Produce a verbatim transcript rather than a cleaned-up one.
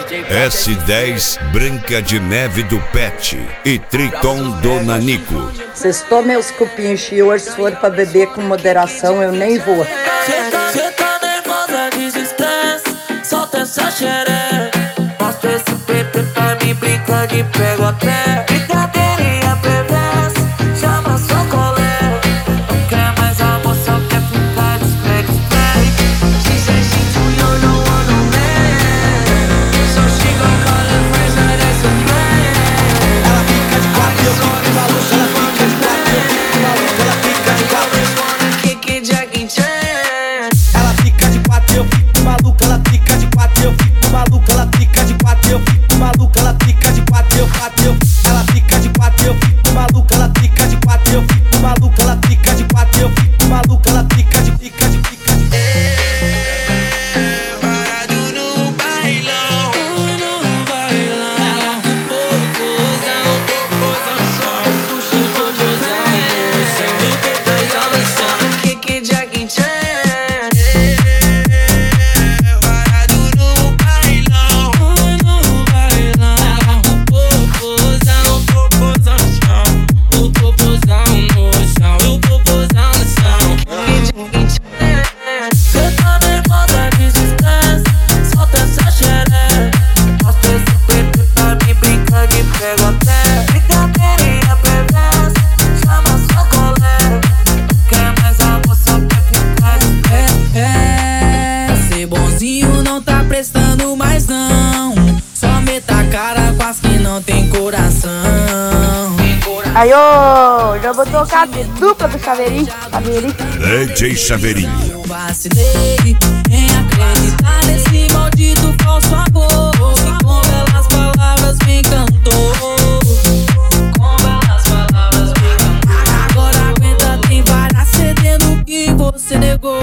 S dez Branca de Neve do Pet e Triton do Nanico. Vocês tomem os cupinhos e hoje se for pra beber com moderação eu nem vou. Cê tá nervosa, desestresse, solta essa xereca. Mostra esse pepe pra mim, brinca de pego até. Brincadeirinha perversa, chama sua colega. Não quer mais amor, só quer ficar despegue, despegue. She said she too young, don't want no man, so she gon' call her friends, now that's a plan. Ela fica de quatro, eu fico maluco. Ela fica de quatro, eu fico maluco. Ela fica de quatro, ela fica de quatro, eu fico maluco. Ela fica de quatro, eu fico maluco. Ela fica de quatro, eu fico maluco. Ela fica de quatro, eu quatro, eu. Ela fica de quatro, eu fico maluco. Ela fica de quatro, eu fico maluco. Ela fica de quatro, eu fico maluco. Ela fica de fica de fica de. Parado no bailão, no bailão, popozão, popozão, só puxa o popozão, sem o popozão, que que Jackie Chan. Parado no bailão, no bailão, popozão, popozão no chão, o popozão no chão, o popozão no chão, que Jackie Chan. Cê tá nervosa, desestresse, solta essa xereca. Mostra esse pepe pra mim, brinca de pego até. Brincadeirinha perversa, chama sua colega. Não quer mais amor, só quer ficar de pé. É, ser bonzinho não tá prestando mais não. Só meta a cara com as que não tem coração. Aí, ô, já vou tocar de dupla do Chaveirinho. Chaveirinho. D J Chaveirinho. Eu vacilei em acreditar nesse maldito falso amor que com belas palavras me encantou. Com belas palavras me encantou. Agora aguenta, tem várias cedendo que você negou.